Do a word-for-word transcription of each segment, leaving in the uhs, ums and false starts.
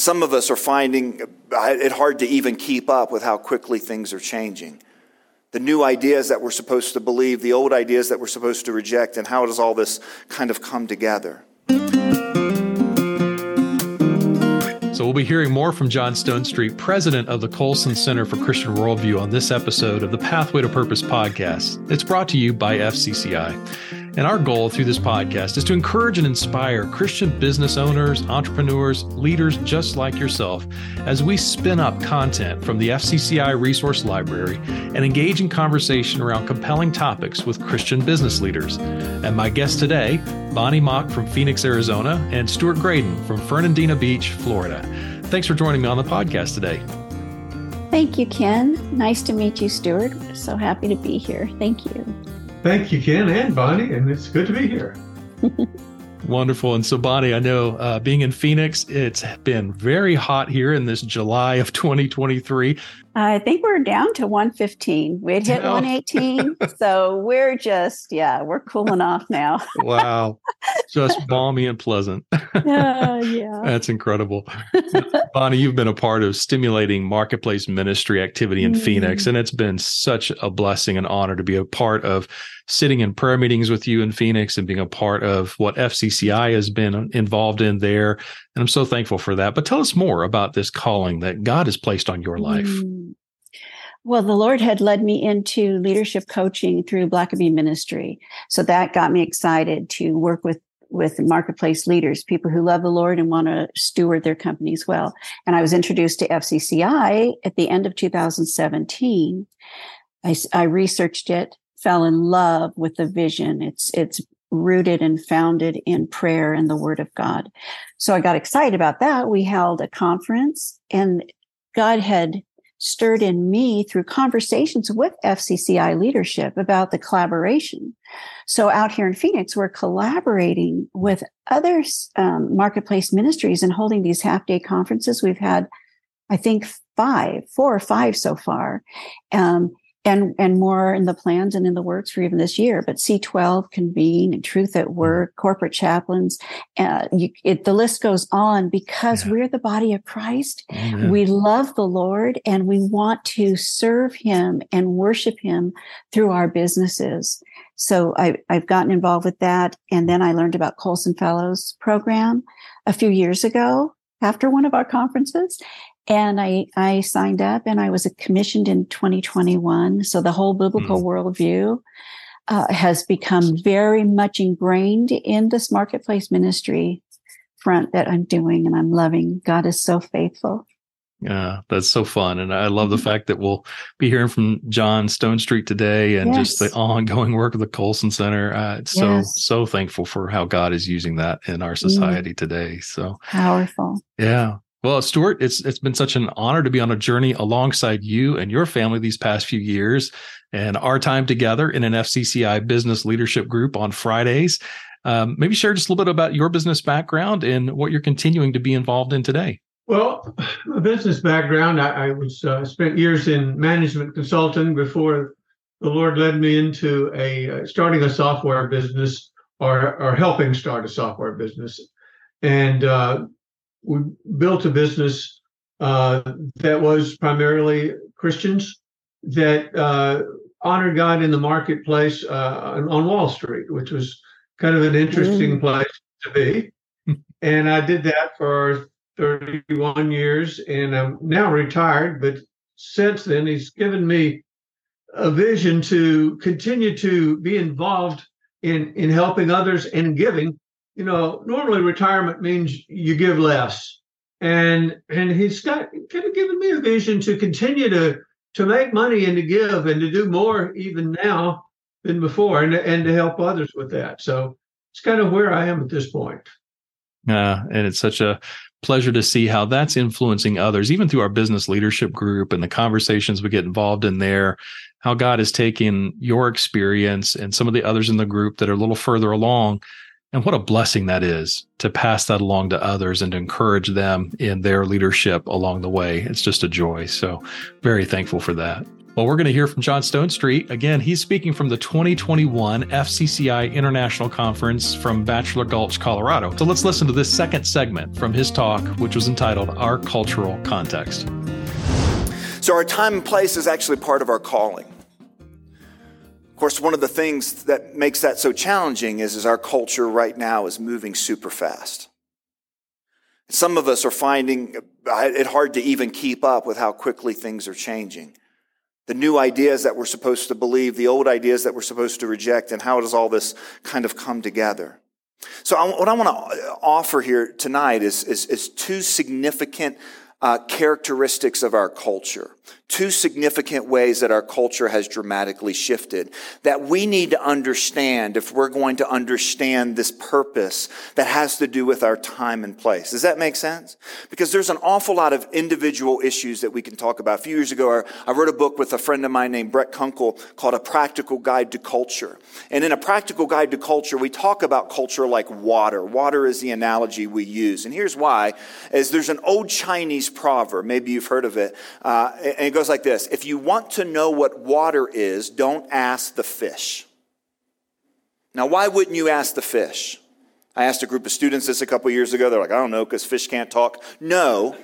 some of us are finding it hard to even keep up with how quickly things are changing. The new ideas that we're supposed to believe, the old ideas that we're supposed to reject, and how does all this kind of come together? So we'll be hearing more from John Stonestreet, president of the Colson Center for Christian Worldview, on this episode of the Pathway to Purpose podcast. It's brought to you by F C C I. And our goal through this podcast is to encourage and inspire Christian business owners, entrepreneurs, leaders just like yourself as we spin up content from the F C C I Resource Library and engage in conversation around compelling topics with Christian business leaders. And my guest today, Bonnie Mock from Phoenix, Arizona, and Stuart Graydon from Fernandina Beach, Florida. Thanks for joining me on the podcast today. Thank you, Ken. Nice to meet you, Stuart. So happy to be here. Thank you. Thank you, Ken and Bonnie, and it's good to be here. Wonderful. And so, Bonnie, I know uh, being in Phoenix, it's been very hot here in this July of twenty twenty-three. I think we're down to one fifteen. We had hit oh. one eighteen. So we're just, yeah, we're cooling off now. Wow. Just balmy and pleasant. Uh, yeah. That's incredible. Bonnie, you've been a part of stimulating marketplace ministry activity in mm. Phoenix, and it's been such a blessing and honor to be a part of sitting in prayer meetings with you in Phoenix and being a part of what F C C I has been involved in there. And I'm so thankful for that. But tell us more about this calling that God has placed on your life. Mm. Well, the Lord had led me into leadership coaching through Blackaby Ministry. So that got me excited to work with, with marketplace leaders, people who love the Lord and want to steward their companies well. And I was introduced to F C C I at the end of two thousand seventeen. I, I researched it, fell in love with the vision. It's, it's rooted and founded in prayer and the Word of God. So I got excited about that. We held a conference, and God had stirred in me through conversations with F C C I leadership about the collaboration. So out here in Phoenix, we're collaborating with other um, marketplace ministries and holding these half-day conferences. We've had, I think, five, four or five so far. Um, And and more in the plans and in the works for even this year. But C twelve, Convene, and Truth at Work, corporate chaplains, uh, you, it, the list goes on because yeah. we're the body of Christ. Amen. We love the Lord, and we want to serve Him and worship Him through our businesses. So I, I've gotten involved with that. And then I learned about Colson Fellows program a few years ago after one of our conferences. And I, I signed up, and I was commissioned in twenty twenty-one. So the whole biblical mm. worldview uh, has become very much ingrained in this marketplace ministry front that I'm doing, and I'm loving. God is so faithful. Yeah, that's so fun. And I love the fact that we'll be hearing from John Stonestreet today, and yes. just the ongoing work of the Colson Center. Uh, it's so, yes. so thankful for how God is using that in our society mm. today. So powerful. Yeah. Well, Stuart, it's it's been such an honor to be on a journey alongside you and your family these past few years, and our time together in an F C C I business leadership group on Fridays. Um, maybe share just a little bit about your business background and what you're continuing to be involved in today. Well, a business background, I, I was uh, spent years in management consulting before the Lord led me into a uh, starting a software business or or helping start a software business, and uh, we built a business uh, that was primarily Christians that uh, honored God in the marketplace uh, on Wall Street, which was kind of an interesting mm. place to be. And I did that for thirty-one years, and I'm now retired. But since then, He's given me a vision to continue to be involved in, in helping others and giving. You know, normally retirement means you give less. And and He's got kind of given me a vision to continue to to make money and to give and to do more even now than before, and, and to help others with that. So it's kind of where I am at this point. Uh, and it's such a pleasure to see how that's influencing others, even through our business leadership group and the conversations we get involved in there, how God is taking your experience and some of the others in the group that are a little further along. And what a blessing that is to pass that along to others and to encourage them in their leadership along the way. It's just a joy. So very thankful for that. Well, we're going to hear from John Stonestreet. Again, he's speaking from the twenty twenty-one F C C I International Conference from Bachelor Gulch, Colorado. So let's listen to this second segment from his talk, which was entitled Our Cultural Context. So our time and place is actually part of our calling. Of course, one of the things that makes that so challenging is, is our culture right now is moving super fast. Some of us are finding it hard to even keep up with how quickly things are changing. The new ideas that we're supposed to believe, the old ideas that we're supposed to reject, and how does all this kind of come together? So I, what I want to offer here tonight is, is, is two significant uh, characteristics of our culture. Two significant ways that our culture has dramatically shifted that we need to understand if we're going to understand this purpose that has to do with our time and place. Does that make sense? Because there's an awful lot of individual issues that we can talk about. A few years ago, I wrote a book with a friend of mine named Brett Kunkel called A Practical Guide to Culture. And in A Practical Guide to Culture, we talk about culture like water. Water is the analogy we use. And here's why, is there's an old Chinese proverb, maybe you've heard of it, uh, and it goes like this: if you want to know what water is, don't ask the fish. Now, why wouldn't you ask the fish? I asked a group of students this a couple years ago. They're like, I don't know, because fish can't talk. No.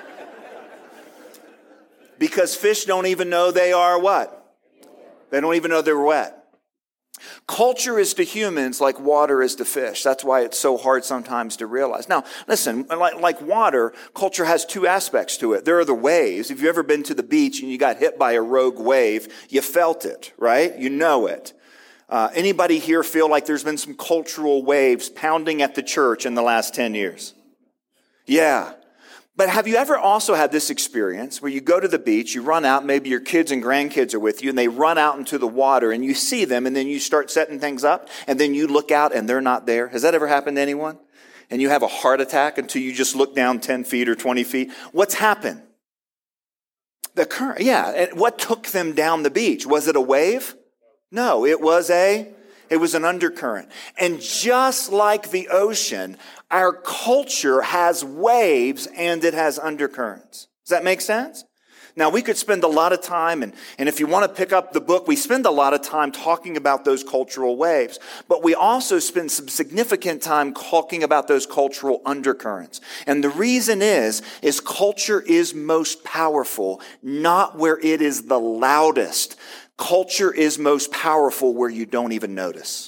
Because fish don't even know they are what? They don't even know they're wet. Culture is to humans like water is to fish. That's why it's so hard sometimes to realize. Now, listen, like, like water, culture has two aspects to it. There are the waves. If you've ever been to the beach and you got hit by a rogue wave, you felt it, right? You know it. Uh, anybody here feel like there's been some cultural waves pounding at the church in the last ten years? Yeah. But have you ever also had this experience where you go to the beach, you run out, maybe your kids and grandkids are with you, and they run out into the water, and you see them, and then you start setting things up, and then you look out, and they're not there? Has that ever happened to anyone? And you have a heart attack until you just look down ten feet or twenty feet? What's happened? The current, yeah. And what took them down the beach? Was it a wave? No, it was a... It was an undercurrent. And just like the ocean, our culture has waves and it has undercurrents. Does that make sense? Now, we could spend a lot of time, and, and if you want to pick up the book, we spend a lot of time talking about those cultural waves. But we also spend some significant time talking about those cultural undercurrents. And the reason is, is culture is most powerful, not where it is the loudest. Culture is most powerful where you don't even notice.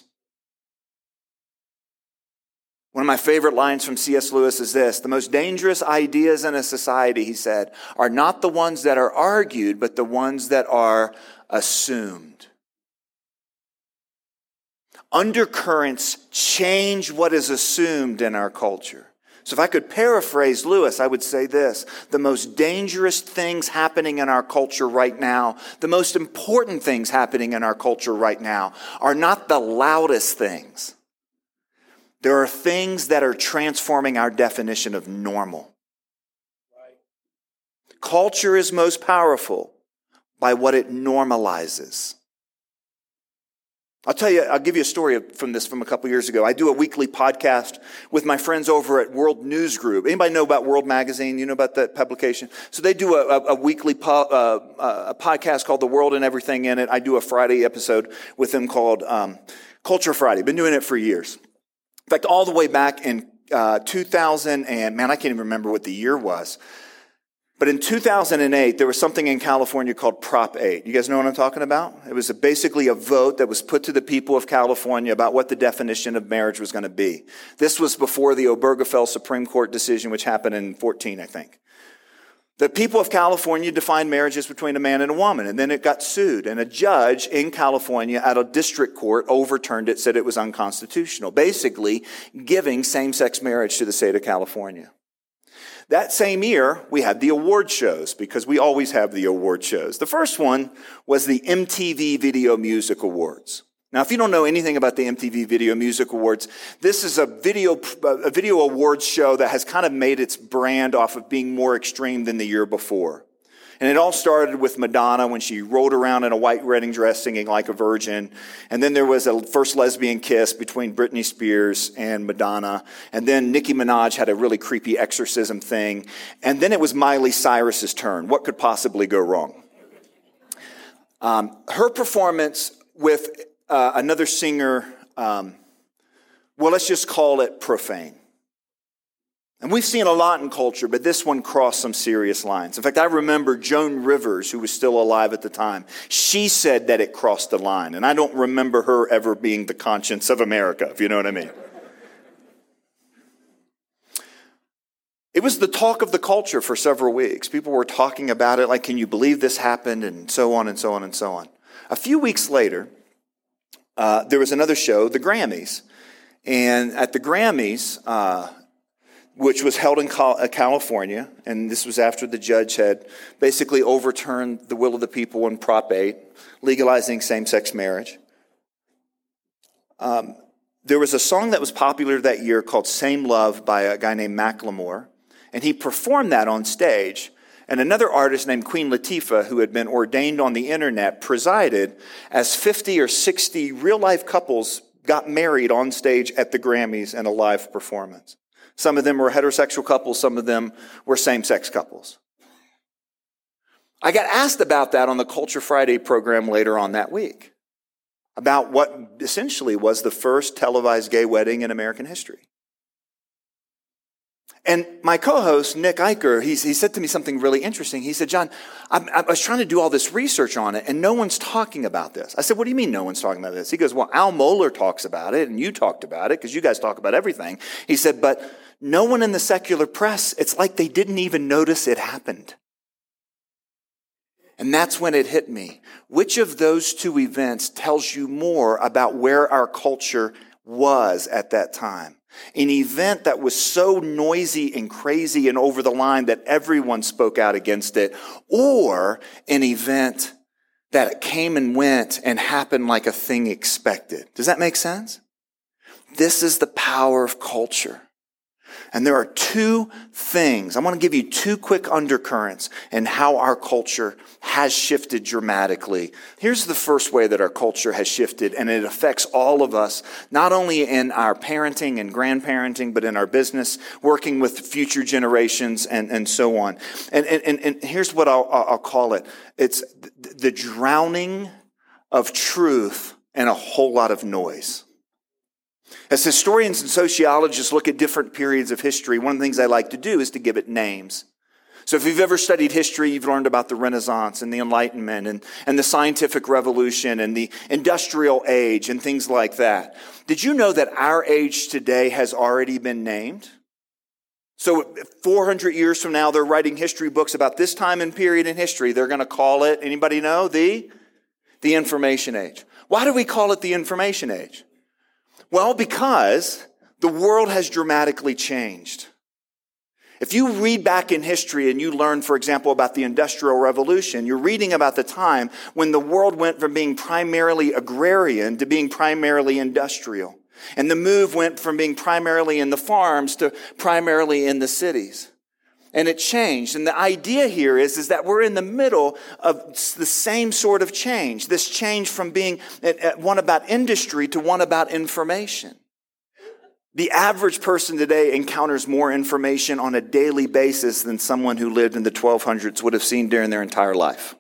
One of my favorite lines from C S Lewis is this: the most dangerous ideas in a society, he said, are not the ones that are argued, but the ones that are assumed. Undercurrents change what is assumed in our culture. So if I could paraphrase Lewis, I would say this: the most dangerous things happening in our culture right now, the most important things happening in our culture right now, are not the loudest things. There are things that are transforming our definition of normal. Right. Culture is most powerful by what it normalizes. I'll tell you, I'll give you a story from this from a couple years ago. I do a weekly podcast with my friends over at World News Group. Anybody know about World Magazine? You know about that publication? So they do a, a, a weekly po- uh, a podcast called The World and Everything in It. I do a Friday episode with them called um, Culture Friday. Been doing it for years. In fact, all the way back in uh, two thousand, and man, I can't even remember what the year was. But in two thousand eight, there was something in California called Prop eight. You guys know what I'm talking about? It was a, basically a vote that was put to the people of California about what the definition of marriage was going to be. This was before the Obergefell Supreme Court decision, which happened in fourteen, I think. The people of California defined marriage as between a man and a woman, and then it got sued. And a judge in California at a district court overturned it, said it was unconstitutional, basically giving same-sex marriage to the state of California. That same year, we had the award shows, because we always have the award shows. The first one was the M T V Video Music Awards. Now, if you don't know anything about the M T V Video Music Awards, this is a video, a video awards show that has kind of made its brand off of being more extreme than the year before. And it all started with Madonna when she rolled around in a white wedding dress singing Like a Virgin. And then there was a first lesbian kiss between Britney Spears and Madonna. And then Nicki Minaj had a really creepy exorcism thing. And then it was Miley Cyrus's turn. What could possibly go wrong? Um, her performance with uh, another singer, um, well, let's just call it profane. And we've seen a lot in culture, but this one crossed some serious lines. In fact, I remember Joan Rivers, who was still alive at the time. She said that it crossed the line, and I don't remember her ever being the conscience of America, if you know what I mean. It was the talk of the culture for several weeks. People were talking about it, like, can you believe this happened, and so on and so on and so on. A few weeks later, uh, there was another show, the Grammys. And at the Grammys, uh, which was held in California, and this was after the judge had basically overturned the will of the people in Prop eight, legalizing same-sex marriage. Um, there was a song that was popular that year called Same Love by a guy named Macklemore, and he performed that on stage. And another artist named Queen Latifah, who had been ordained on the internet, presided as fifty or sixty real-life couples got married on stage at the Grammys in a live performance. Some of them were heterosexual couples, some of them were same-sex couples. I got asked about that on the Culture Friday program later on that week, about what essentially was the first televised gay wedding in American history. And my co-host, Nick Eicher, he, he said to me something really interesting. He said, John, I, I was trying to do all this research on it, and no one's talking about this. I said, what do you mean no one's talking about this? He goes, well, Al Mohler talks about it, and you talked about it, because you guys talk about everything. He said, but no one in the secular press, it's like they didn't even notice it happened. And that's when it hit me. Which of those two events tells you more about where our culture was at that time? An event that was so noisy and crazy and over the line that everyone spoke out against it, or an event that came and went and happened like a thing expected. Does that make sense? This is the power of culture. And there are two things. I want to give you two quick undercurrents in how our culture has shifted dramatically. Here's the first way that our culture has shifted, and it affects all of us, not only in our parenting and grandparenting, but in our business, working with future generations, and, and so on. And, and, and here's what I'll, I'll call it. It's the drowning of truth and a whole lot of noise. As historians and sociologists look at different periods of history, one of the things I like to do is to give it names. So if you've ever studied history, you've learned about the Renaissance and the Enlightenment and, and the scientific revolution and the industrial age and things like that. Did you know that our age today has already been named? So four hundred years from now, they're writing history books about this time and period in history. They're going to call it, anybody know, the, the information age. Why do we call it the information age? Well, because the world has dramatically changed. If you read back in history and you learn, for example, about the Industrial Revolution, you're reading about the time when the world went from being primarily agrarian to being primarily industrial. And the move went from being primarily in the farms to primarily in the cities. And it changed. And the idea here is, is that we're in the middle of the same sort of change. This change from being one about industry to one about information. The average person today encounters more information on a daily basis than someone who lived in the twelve hundreds would have seen during their entire life.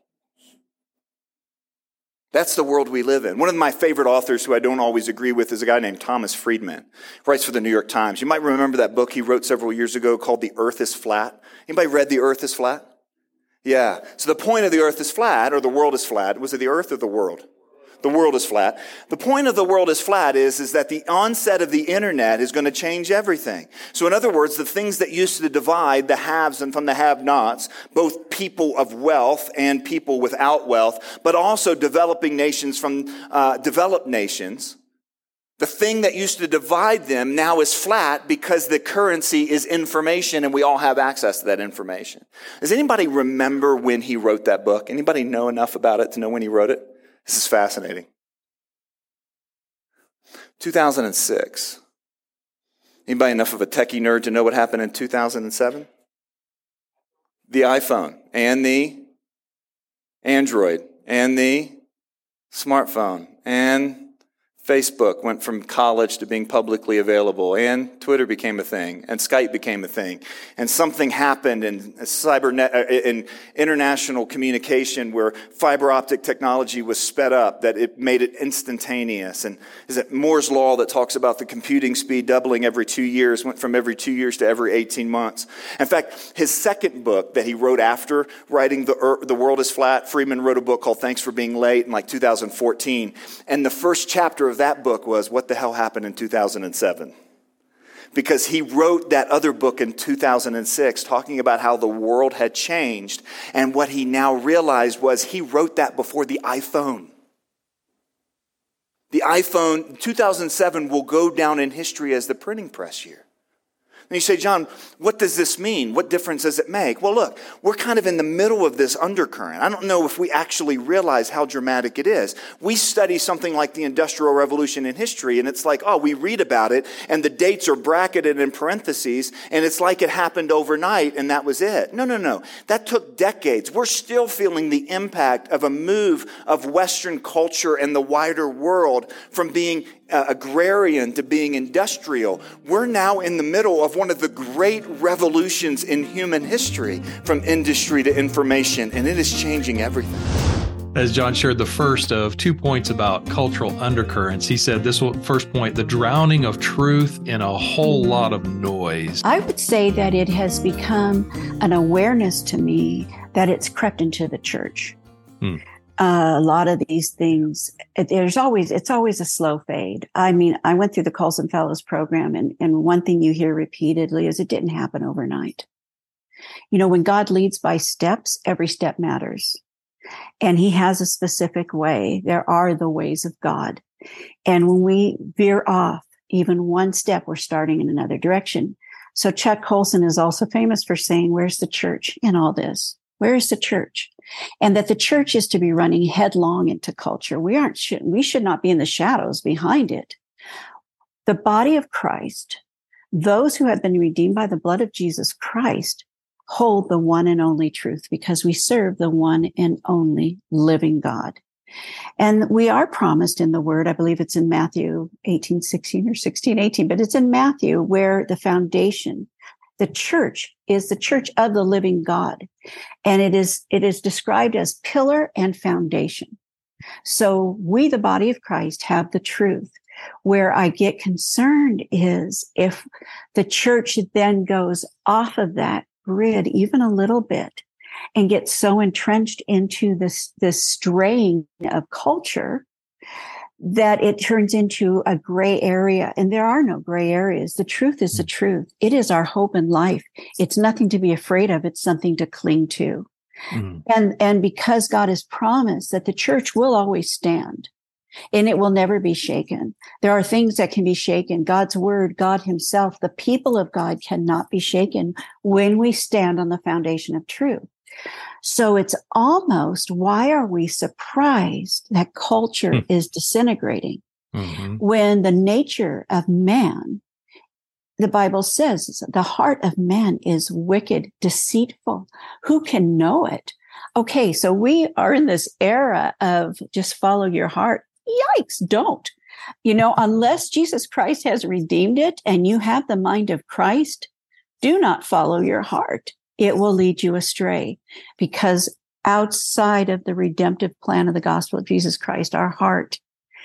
That's the world we live in. One of my favorite authors who I don't always agree with is a guy named Thomas Friedman. He writes for the New York Times. You might remember that book he wrote several years ago called The Earth is Flat. Anybody read The Earth is Flat? Yeah. So the point of The Earth is Flat, or the world is flat, was it the earth or the world? The world is flat. The point of the world is flat is, is that the onset of the internet is going to change everything. So in other words, the things that used to divide the haves and from the have-nots, both people of wealth and people without wealth, but also developing nations from uh, developed nations, the thing that used to divide them now is flat because the currency is information and we all have access to that information. Does anybody remember when he wrote that book? Anybody know enough about it to know when he wrote it? This is fascinating. two thousand six. Anybody enough of a techie nerd to know what happened in two thousand seven? The iPhone and the Android and the smartphone and Facebook went from college to being publicly available, and Twitter became a thing, and Skype became a thing, and something happened in cybernet, in international communication where fiber optic technology was sped up, that it made it instantaneous. And is it Moore's Law that talks about the computing speed doubling every two years, went from every two years to every eighteen months. In fact, his second book that he wrote after writing The, Earth, the World is Flat, Friedman wrote a book called Thanks for Being Late in like two thousand fourteen, and the first chapter of that book was what the hell happened in two thousand seven, because he wrote that other book in two thousand six talking about how the world had changed, and what he now realized was he wrote that before the iPhone. The iPhone two thousand seven will go down in history as the printing press year. And you say, John, what does this mean? What difference does it make? Well, look, we're kind of in the middle of this undercurrent. I don't know if we actually realize how dramatic it is. We study something like the Industrial Revolution in history, and it's like, oh, we read about it, and the dates are bracketed in parentheses, and it's like it happened overnight, and that was it. No, no, no. That took decades. We're still feeling the impact of a move of Western culture and the wider world from being uh, agrarian to being industrial. We're now in the middle of one of the great revolutions in human history, from industry to information, and it is changing everything. As John shared the first of two points about cultural undercurrents, he said this first point, the drowning of truth in a whole lot of noise. I would say that it has become an awareness to me that it's crept into the church. Hmm. Uh, a lot of these things, there's always, it's always a slow fade. I mean, I went through the Colson Fellows program, and, and one thing you hear repeatedly is it didn't happen overnight. You know, when God leads by steps, every step matters. And he has a specific way. There are the ways of God. And when we veer off even one step, we're starting in another direction. So Chuck Colson is also famous for saying, where's the church in all this? Where is the church? And that the church is to be running headlong into culture. We aren't, we should not be in the shadows behind it. The body of Christ, those who have been redeemed by the blood of Jesus Christ, hold the one and only truth, because we serve the one and only living God. And we are promised in the word, I believe it's in Matthew eighteen sixteen or sixteen eighteen, but it's in Matthew where the foundation, the church, is the church of the living God. And it is, it is described as pillar and foundation. So we, the body of Christ, have the truth. Where I get concerned is if the church then goes off of that grid even a little bit and gets so entrenched into this, this straying of culture that it turns into a gray area. And there are no gray areas. The truth is the truth. It is our hope in life. It's nothing to be afraid of. It's something to cling to. Mm. And, and because God has promised that the church will always stand and it will never be shaken. There are things that can be shaken. God's word, God himself, the people of God cannot be shaken when we stand on the foundation of truth. So it's almost, why are we surprised that culture mm. is disintegrating mm-hmm. when the nature of man, the Bible says, the heart of man is wicked, deceitful. Who can know it? Okay, so we are in this era of just follow your heart. Yikes, don't. You know, unless Jesus Christ has redeemed it and you have the mind of Christ, do not follow your heart. It will lead you astray, because outside of the redemptive plan of the gospel of Jesus Christ, our heart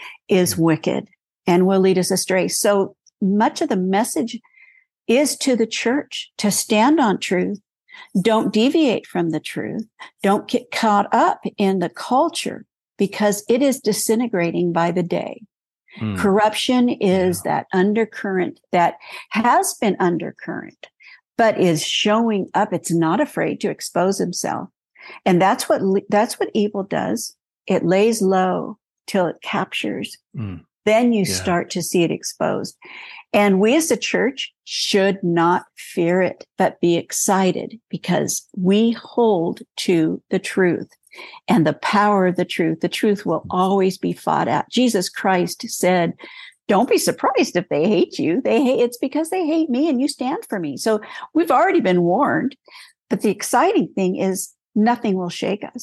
is wicked and will lead us astray. So much of the message is to the church to stand on truth. Don't deviate from the truth. Don't get caught up in the culture, because it is disintegrating by the day. Mm. Corruption is yeah. that undercurrent that has been undercurrent, but is showing up. It's not afraid to expose himself. And that's what, that's what evil does. It lays low till it captures. Mm. Then you yeah. start to see it exposed. And we as a church should not fear it, but be excited, because we hold to the truth and the power of the truth. The truth will always be fought out. Jesus Christ said, don't be surprised if they hate you. They hate, it's because they hate me and you stand for me. So we've already been warned, but the exciting thing is nothing will shake us.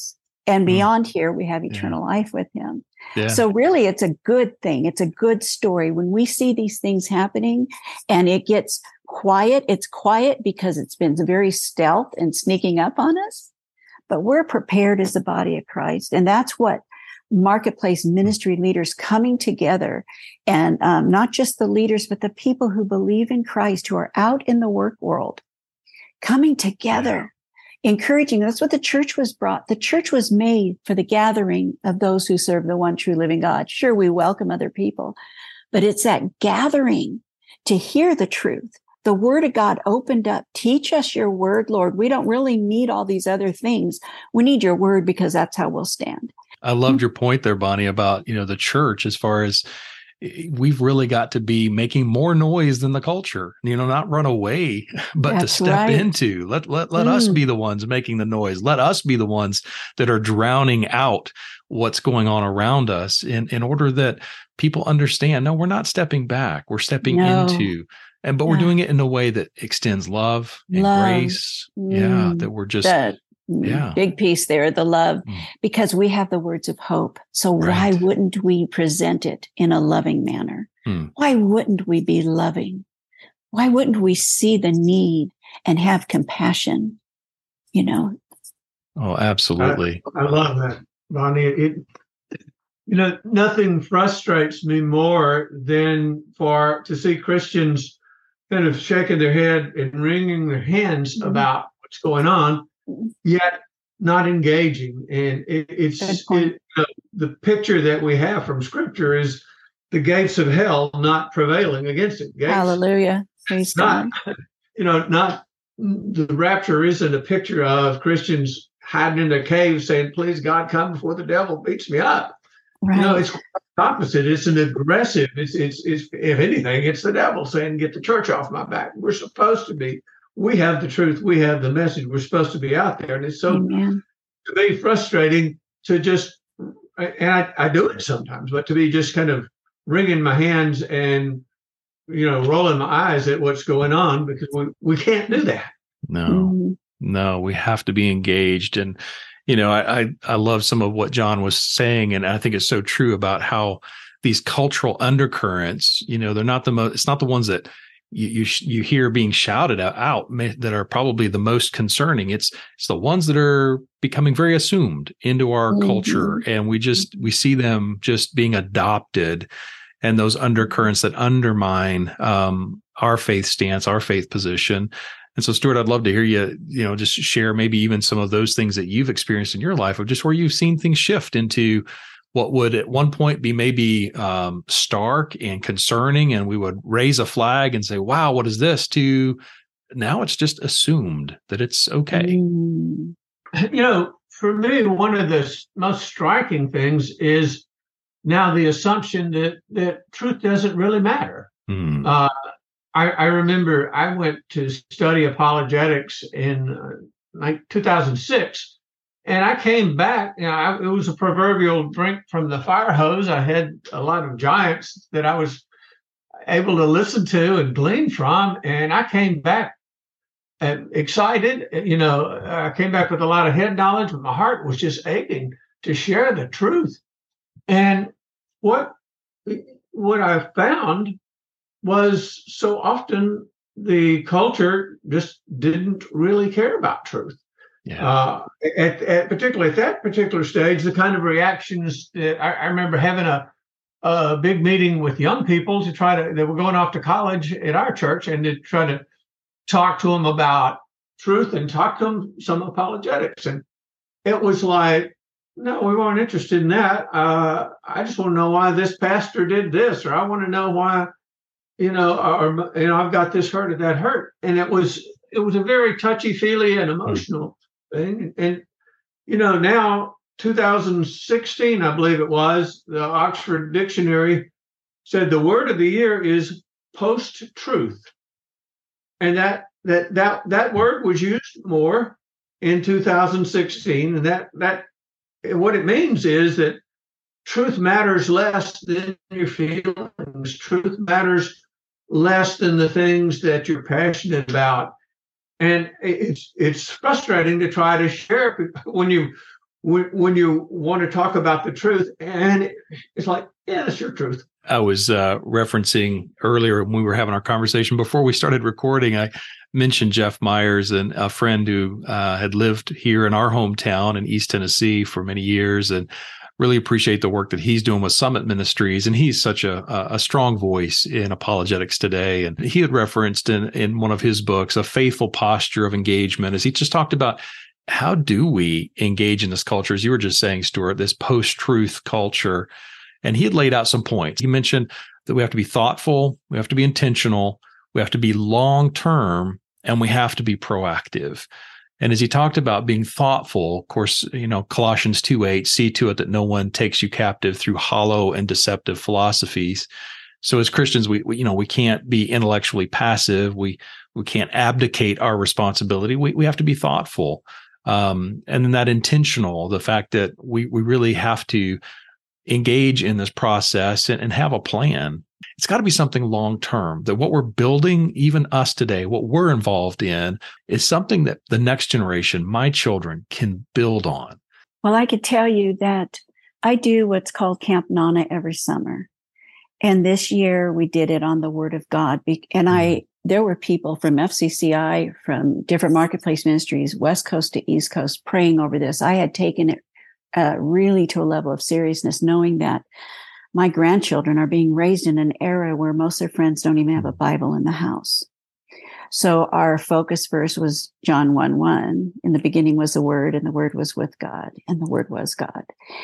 And beyond mm. here, we have eternal yeah. life with him. Yeah. So really, it's a good thing. It's a good story. When we see these things happening and it gets quiet, it's quiet because it's been very stealth and sneaking up on us. But we're prepared as the body of Christ. And that's what marketplace ministry leaders coming together, and um, not just the leaders, but the people who believe in Christ, who are out in the work world, coming together, yeah. encouraging. That's what the church was brought. The church was made for the gathering of those who serve the one true living God. Sure, we welcome other people, but it's that gathering to hear the truth. The word of God opened up. Teach us your word, Lord. We don't really need all these other things. We need your word because that's how we'll stand. I loved your point there, Bonnie, about, you know, the church, as far as we've really got to be making more noise than the culture, you know, not run away, but That's to step right. into, let, let, let mm. us be the ones making the noise. Let us be the ones that are drowning out what's going on around us in, in order that people understand, no, we're not stepping back. We're stepping no. into, and, but yeah. we're doing it in a way that extends love and love. grace. Mm. Yeah. That we're just, that. Yeah. Big piece there, the love, mm. because we have the words of hope. So right. why wouldn't we present it in a loving manner? Mm. Why wouldn't we be loving? Why wouldn't we see the need and have compassion? You know? Oh, absolutely. I, I love that, Bonnie. It, you know, nothing frustrates me more than for to see Christians kind of shaking their head and wringing their hands mm. about what's going on, yet not engaging. And it, it's it, uh, the picture that we have from Scripture is the gates of hell not prevailing against it. Gates, Hallelujah. Praise not, God. You know, not the rapture isn't a picture of Christians hiding in a cave saying, please, God, come before the devil beats me up. Right. You know, it's the opposite. It's an aggressive. It's, it's, it's, if anything, it's the devil saying, get the church off my back. We're supposed to be. We have the truth. We have the message. We're supposed to be out there. And it's so, Amen. To me, frustrating to just, and I, I do it sometimes, but to be just kind of wringing my hands and, you know, rolling my eyes at what's going on, because we, we can't do that. No, mm-hmm. no, we have to be engaged. And, you know, I, I, I love some of what John was saying. And I think it's so true about how these cultural undercurrents, you know, they're not the most, it's not the ones that, You, you you hear being shouted out that are probably the most concerning. It's it's the ones that are becoming very assumed into our mm-hmm. culture, and we just we see them just being adopted, and those undercurrents that undermine um, our faith stance, our faith position. And so, Stuart, I'd love to hear you, you know, just share maybe even some of those things that you've experienced in your life, of just where you've seen things shift into what would at one point be maybe um, stark and concerning, and we would raise a flag and say, wow, what is this? To now it's just assumed that it's okay. You know, for me, one of the most striking things is now the assumption that, that truth doesn't really matter. Mm. Uh, I, I remember I went to study apologetics in uh, like two thousand six. And I came back, you know, I, it was a proverbial drink from the fire hose. I had a lot of giants that I was able to listen to and glean from. And I came back uh, excited. You know, I came back with a lot of head knowledge, but my heart was just aching to share the truth. And what, what I found was so often the culture just didn't really care about truth. Yeah. Uh, at, at particularly at that particular stage, the kind of reactions that I, I remember having a, a big meeting with young people to try to, they were going off to college at our church, and to try to talk to them about truth and talk to them some apologetics. And it was like, no, we weren't interested in that. Uh, I just want to know why this pastor did this, or I want to know why, you know, or, you know, I've got this hurt or that hurt. And it was, it was a very touchy-feely and emotional thing. And, you know, now two thousand sixteen, I believe it was, the Oxford Dictionary said the word of the year is post-truth. And that that that that word was used more in two thousand sixteen. And that that what it means is that truth matters less than your feelings. Truth matters less than the things that you're passionate about. And it's it's frustrating to try to share when you when, when you want to talk about the truth, and it, it's like, yeah, that's your truth. I was uh, referencing earlier when we were having our conversation before we started recording, I mentioned Jeff Myers, and a friend who uh, had lived here in our hometown in East Tennessee for many years, and really appreciate the work that he's doing with Summit Ministries. And he's such a, a strong voice in apologetics today. And he had referenced in, in one of his books, A Faithful Posture of Engagement, as he just talked about how do we engage in this culture, as you were just saying, Stuart, this post-truth culture. And he had laid out some points. He mentioned that we have to be thoughtful, we have to be intentional, we have to be long-term, and we have to be proactive. And as he talked about being thoughtful, of course, you know, Colossians two eight, see to it that no one takes you captive through hollow and deceptive philosophies. So as Christians, we, we you know, we can't be intellectually passive. We we can't abdicate our responsibility. We we have to be thoughtful. Um, and then that intentional, the fact that we we really have to engage in this process and, and have a plan. It's got to be something long-term, that what we're building, even us today, what we're involved in, is something that the next generation, my children, can build on. Well, I could tell you that I do what's called Camp Nana every summer. And this year we did it on the Word of God. And I, there were people from F C C I, from different marketplace ministries, West Coast to East Coast, praying over this. I had taken it uh, really to a level of seriousness, knowing that my grandchildren are being raised in an era where most of their friends don't even have a Bible in the house. So our focus verse was John one one. In the beginning was the Word, and the Word was with God, and the Word was God.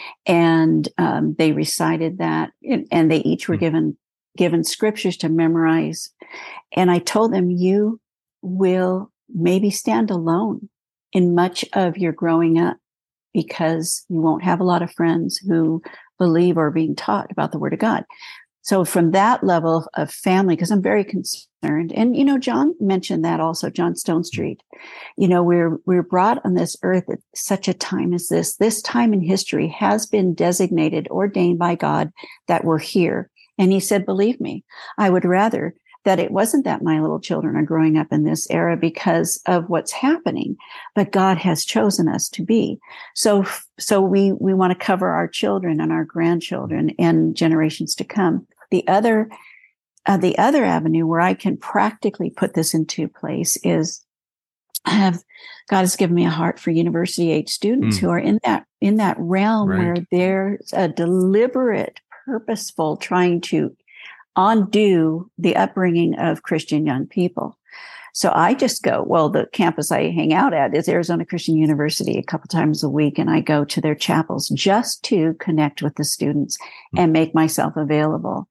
And um, they recited that, and, and they each were given given scriptures to memorize. And I told them, you will maybe stand alone in much of your growing up, because you won't have a lot of friends who believe or are being taught about the Word of God. So from that level of family, because I'm very concerned, and, you know, John mentioned that also, John Stone Street, you know, we're, we're brought on this earth at such a time as this. This time in history has been designated, ordained by God, that we're here. And he said, believe me, I would rather that it wasn't that my little children are growing up in this era because of what's happening, but God has chosen us to be. So, so we, we want to cover our children and our grandchildren and generations to come. The other, uh, the other avenue where I can practically put this into place is I have, God has given me a heart for university age students mm. who are in that, in that realm right. where there's a deliberate, purposeful trying to undo the upbringing of Christian young people. So I just go, well, the campus I hang out at is Arizona Christian University a couple times a week, and I go to their chapels just to connect with the students and make myself available.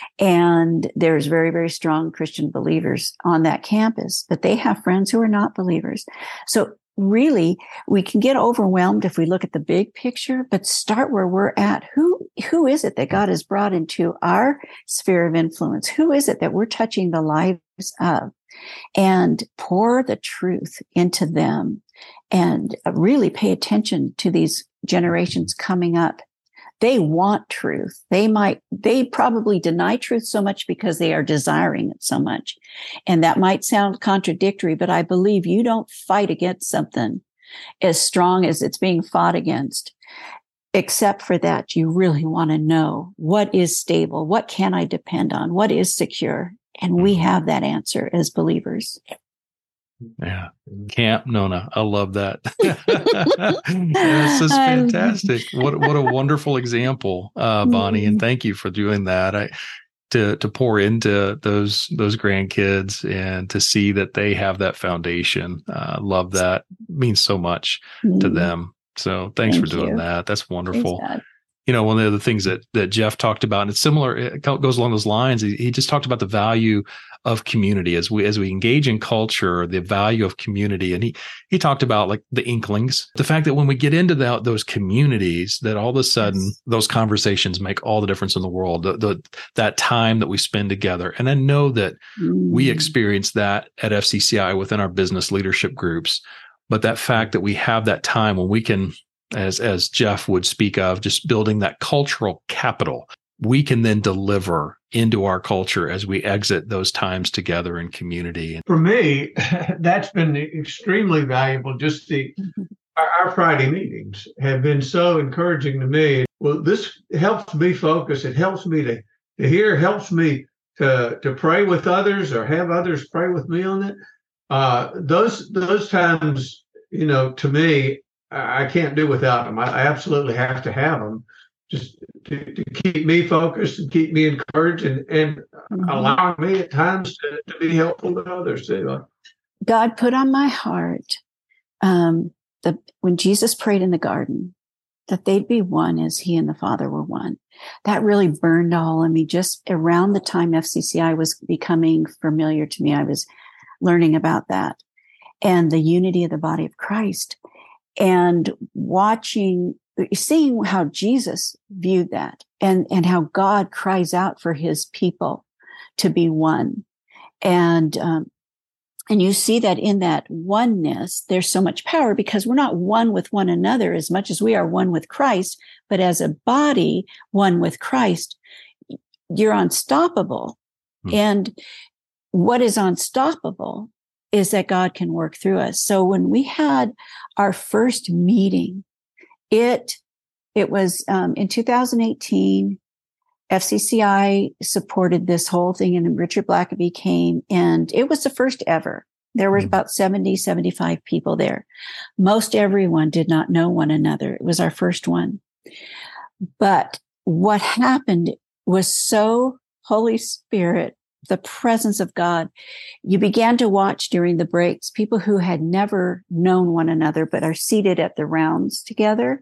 And there's very, very strong Christian believers on that campus, but they have friends who are not believers. So really, we can get overwhelmed if we look at the big picture, but start where we're at. Who, who is it that God has brought into our sphere of influence? Who is it that we're touching the lives of? And pour the truth into them, and really pay attention to these generations coming up. They want truth. They might, they probably deny truth so much because they are desiring it so much. And that might sound contradictory, but I believe you don't fight against something as strong as it's being fought against, except for that you really want to know what is stable, what can I depend on, what is secure. And we have that answer as believers. Yeah. Camp Nona. I love that. This is fantastic. What what a wonderful example, uh, Bonnie. And thank you for doing that. I to to pour into those those grandkids and to see that they have that foundation. Uh, love that. It means so much mm. to them. So thanks thank for doing you. that. That's wonderful. Thanks, you know, one of the other things that that Jeff talked about, and it's similar, it goes along those lines. He, he just talked about the value of community as we as we engage in culture, the value of community, and he he talked about like the inklings, the fact that when we get into the, those communities, that all of a sudden yes. those conversations make all the difference in the world. The, the that time that we spend together, and I know that mm. we experience that at F C C I within our business leadership groups. But that fact that we have that time when we can, as as Jeff would speak of, just building that cultural capital, we can then deliver into our culture as we exit those times together in community. For me, that's been extremely valuable. Just the our, our Friday meetings have been so encouraging to me. Well, this helps me focus. It helps me to, to hear, helps me to, to pray with others or have others pray with me on it. Uh, those, those times, you know, to me, I, I can't do without them. I, I absolutely have to have them just to, to keep me focused and keep me encouraged and, and mm-hmm. allowing me at times to, to be helpful to others too. God put on my heart um, the when Jesus prayed in the garden, that they'd be one as he and the Father were one. That really burned a hole in me just around the time F C C I was becoming familiar to me. I was learning about that and the unity of the body of Christ and watching, seeing how Jesus viewed that and, and how God cries out for his people to be one. And, um, And you see that in that oneness, there's so much power because we're not one with one another as much as we are one with Christ, but as a body, one with Christ, you're unstoppable. Hmm. And what is unstoppable is that God can work through us. So when we had our first meeting, it, it was um, in two thousand eighteen, F C C I supported this whole thing and Richard Blackaby came and it was the first ever. There were about seventy, seventy-five people there. Most everyone did not know one another. It was our first one. But what happened was so Holy Spirit, the presence of God. You began to watch during the breaks, people who had never known one another, but are seated at the rounds together.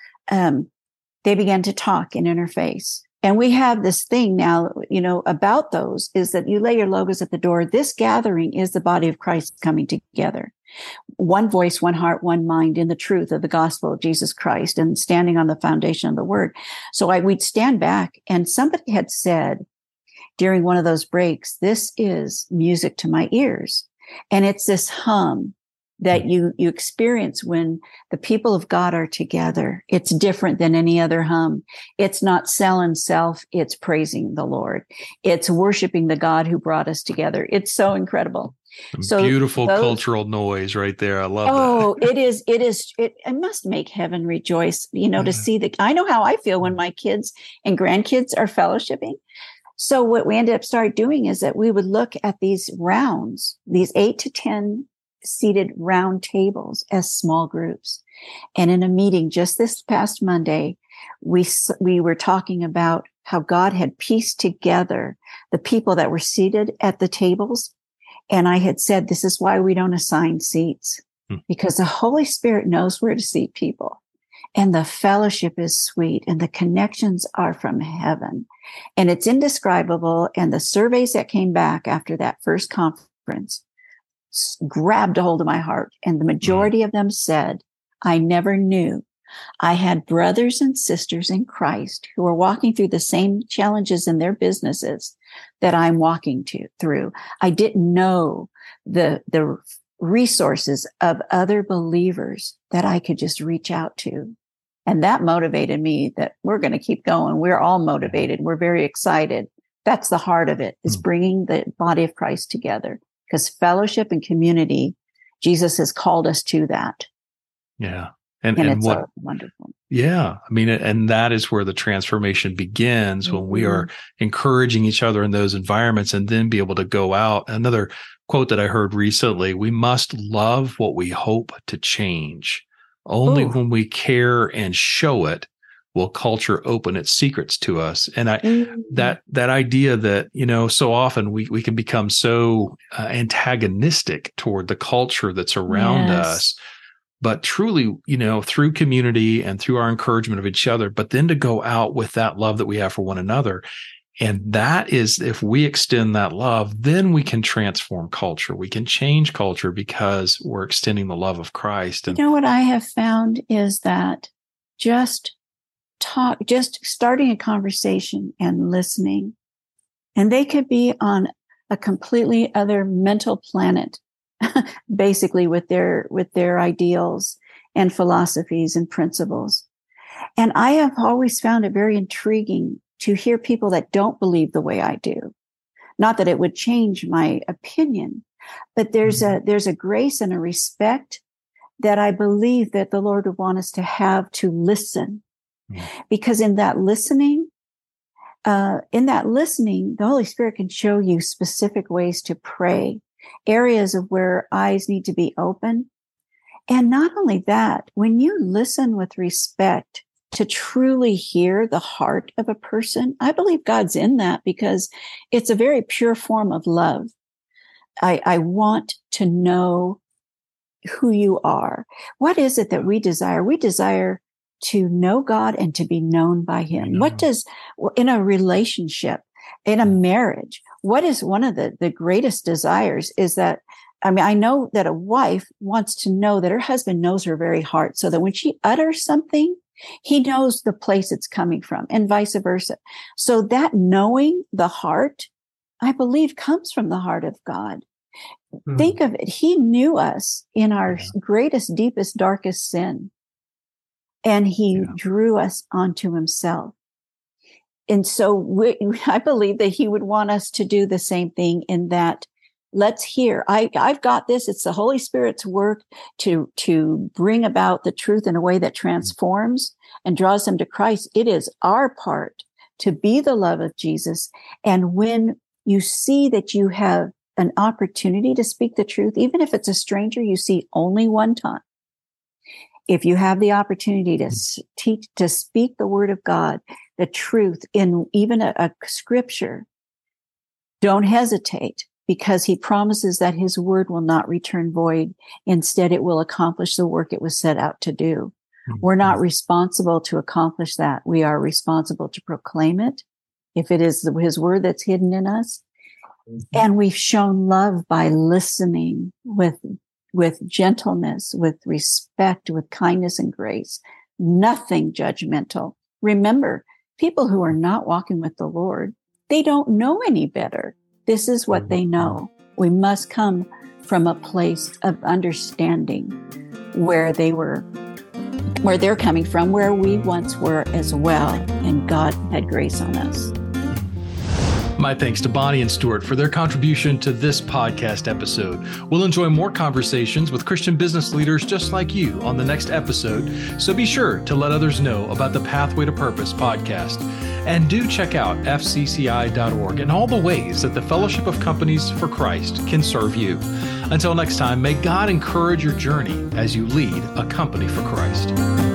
Um, they began to talk and interface. And we have this thing now, you know, about those is that you lay your logos at the door. This gathering is the body of Christ coming together. One voice, one heart, one mind in the truth of the gospel of Jesus Christ and standing on the foundation of the word. So I, we'd stand back and somebody had said during one of those breaks, this is music to my ears. And it's this hum that you, you experience when the people of God are together. It's different than any other hum. It's not selling self. It's praising the Lord. It's worshiping the God who brought us together. It's so incredible. So beautiful those, cultural noise right there. I love oh, that. Oh, it is, it is, it, it must make heaven rejoice, you know, to see the, I know how I feel when my kids and grandkids are fellowshipping. So what we ended up start doing is that we would look at these rounds, these eight to ten seated round tables as small groups. And in a meeting just this past Monday, we, we were talking about how God had pieced together the people that were seated at the tables. And I had said, this is why we don't assign seats, hmm. because the Holy Spirit knows where to seat people. And the fellowship is sweet and the connections are from heaven and it's indescribable. And the surveys that came back after that first conference grabbed a hold of my heart. And the majority of them said, I never knew I had brothers and sisters in Christ who are walking through the same challenges in their businesses that I'm walking to through. I didn't know the, the resources of other believers that I could just reach out to. And that motivated me that we're going to keep going. We're all motivated. We're very excited. That's the heart of it, is bringing the body of Christ together. Because fellowship and community, Jesus has called us to that. Yeah. And, and, and it's what, so wonderful. Yeah. I mean, and that is where the transformation begins, mm-hmm. when we are encouraging each other in those environments and then be able to go out. Another quote that I heard recently, we must love what we hope to change. Only Ooh. When we care and show it will culture open its secrets to us. And I, mm-hmm. that, that idea that, you know, so often we, we can become so uh, antagonistic toward the culture that's around yes. us, but truly, you know, through community and through our encouragement of each other, but then to go out with that love that we have for one another. And that is, if we extend that love, then we can transform culture. We can change culture because we're extending the love of Christ. And you know what I have found is that just talk, just starting a conversation and listening, and they could be on a completely other mental planet, basically with their, with their ideals and philosophies and principles. And I have always found it very intriguing to hear people that don't believe the way I do. Not that it would change my opinion, but there's mm-hmm. a, there's a grace and a respect that I believe that the Lord would want us to have to listen. Mm. Because in that listening, uh, in that listening, the Holy Spirit can show you specific ways to pray, areas of where eyes need to be open. And not only that, when you listen with respect to truly hear the heart of a person, I believe God's in that because it's a very pure form of love. I, I want to know who you are. What is it that we desire? We desire to know God and to be known by him. Mm-hmm. What does, in a relationship, in a marriage, what is one of the, the greatest desires is that, I mean, I know that a wife wants to know that her husband knows her very heart so that when she utters something, he knows the place it's coming from and vice versa. So that knowing the heart, I believe, comes from the heart of God. Mm. Think of it. He knew us in our yeah. greatest, deepest, darkest sin. And he yeah. drew us onto himself. And so we, I believe that he would want us to do the same thing in that. Let's hear. I, I've got this. It's the Holy Spirit's work to, to bring about the truth in a way that transforms and draws them to Christ. It is our part to be the love of Jesus. And when you see that you have an opportunity to speak the truth, even if it's a stranger you see only one time, if you have the opportunity to teach, to speak the word of God, the truth in even a, a scripture, don't hesitate. Because he promises that his word will not return void. Instead, it will accomplish the work it was set out to do. Mm-hmm. We're not responsible to accomplish that. We are responsible to proclaim it. If it is his word that's hidden in us. Mm-hmm. And we've shown love by listening with, with gentleness, with respect, with kindness and grace. Nothing judgmental. Remember, people who are not walking with the Lord, they don't know any better. This is what they know. We must come from a place of understanding where they were, where they're coming from, where we once were as well. And God had grace on us. My thanks to Bonnie and Stuart for their contribution to this podcast episode. We'll enjoy more conversations with Christian business leaders just like you on the next episode. So be sure to let others know about the Pathway to Purpose podcast. And do check out F C C I dot org and all the ways that the Fellowship of Companies for Christ can serve you. Until next time, may God encourage your journey as you lead a company for Christ.